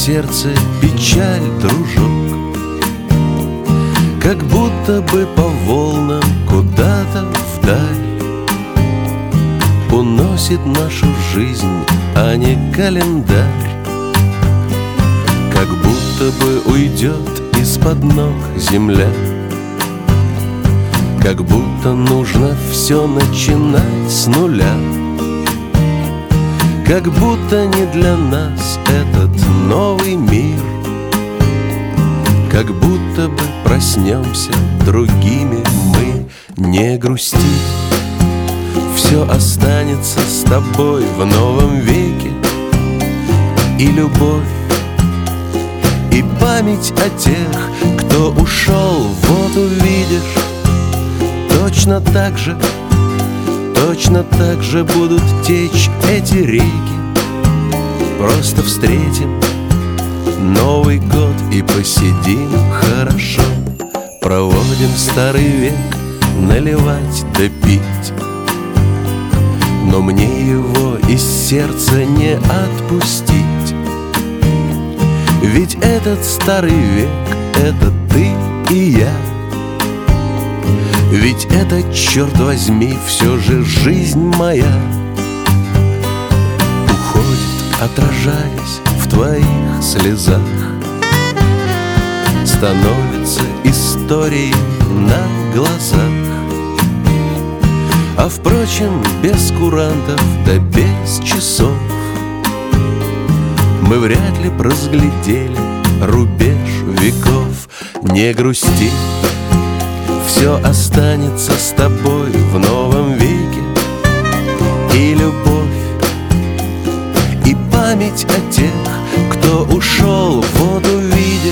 сердце печаль, дружок, как будто бы по волнам куда-то вдаль уносит нашу жизнь, а не календарь. Как будто бы уйдет из-под ног земля, как будто нужно все начинать с нуля, как будто не для нас этот новый мир, как будто бы проснемся другими мы. Не грусти, все останется с тобой в новом веке. И любовь, и память о тех, кто ушел, вот увидишь. Точно так же будут течь эти реки. Просто встретим Новый год и посидим хорошо. Проводим старый век, наливать да пить, но мне его из сердца не отпустить. Ведь этот старый век — это ты и я. Ведь это, черт возьми, все же жизнь моя. Уходит, отражаясь в твоих слезах, становится историей на глазах. А впрочем, без курантов да без часов мы вряд ли разглядели рубеж веков. Не грусти, все останется с тобой в новом веке. И любовь, и память о тех, кто ушел, вот увидишь.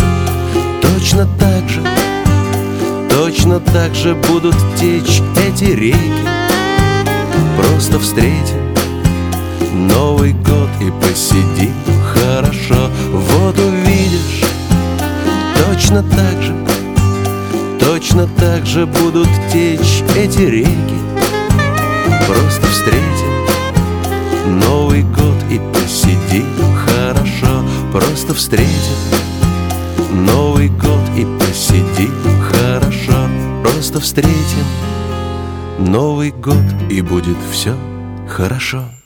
Точно так же будут течь эти реки. Просто встретим Новый год и посидим хорошо. Вот увидишь, точно так же будут течь эти реки. Просто встретим Новый год и посидим хорошо. Просто встретим Новый год и посидим хорошо. Просто встретим Новый год и будет все хорошо.